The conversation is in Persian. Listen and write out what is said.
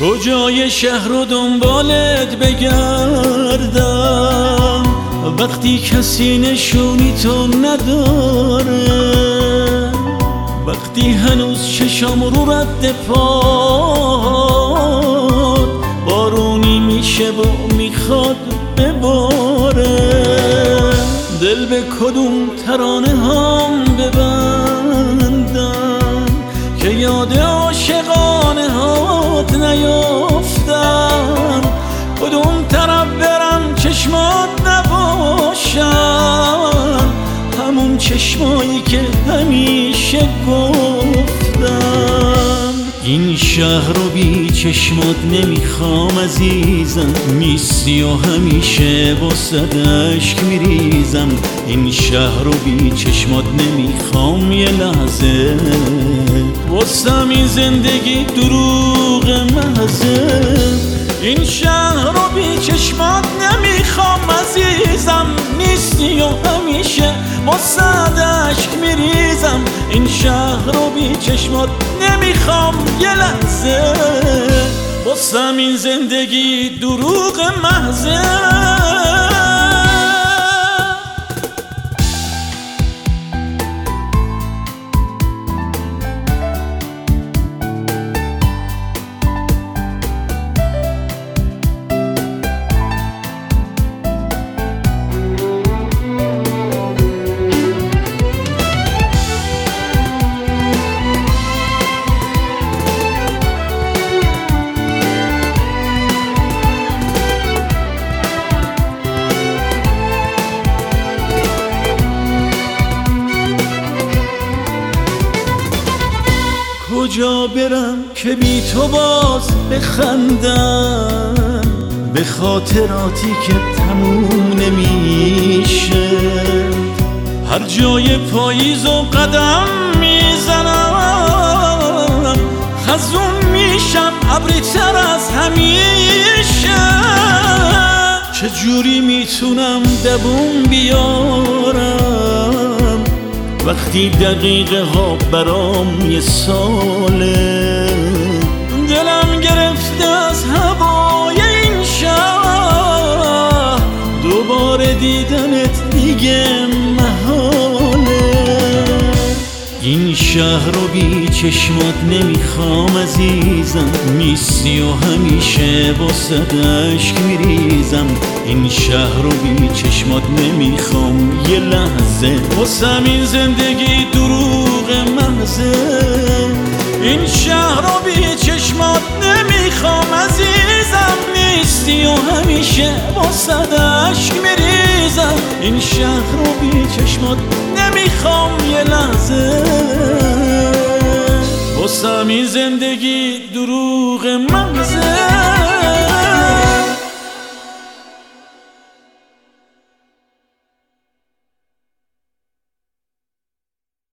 کجای شهر رو دنبالت بگردم وقتی کسی نشونی تو نداره، وقتی هنوز چشام رو رد پاد بارونی میشه و میخواد بباره. دل به کدوم ترانه هم ببندم که یاد عاشقانه هات نیافتم، کدوم طرف برم چشمات نباشم، همون چشمایی که همیشه گفتم. این شهر رو بی چشمات نمیخوام عزیزم، نیستی و همیشه واسه اشک میریزم. این شهر رو بی چشمات نمیخوام یه لحظه، واسه این زندگی دروغ محضه. این شهر رو بی چشمات نمیخوام عزیزم، نیستی و همیشه واسه اشک میریزم. این شهر رو بی چشمات نمیخوام یه لحظه، واسه این زندگی دروغ محضه. کجا برم که بی تو باز بخندم به خاطراتی که تموم نمیشه. هر جای پاییز و قدم میزنم خزون میشم ابری تر از همیشه. چجوری میتونم دووم بیارم وقتی دقیقه ها برام یه ساله؟ دلم گرفته از هوای این شهر، دوباره دیدنت دیگه محاله. این شهر رو بی چشمات نمیخوام عزیزم، نیستی و همیشه واسه اشک میریزم. این شهر رو بی چشمات نمیخوام یه لحظه، واسه این زندگی دروغ محضه. این شهر رو بی چشمات نمیخوام عزیزم، نیستی و همیشه واسه اشک میریزم. این شهر رو بی چشمات نمیخوام یه لحظه، واسه این زندگی دروغ محضه.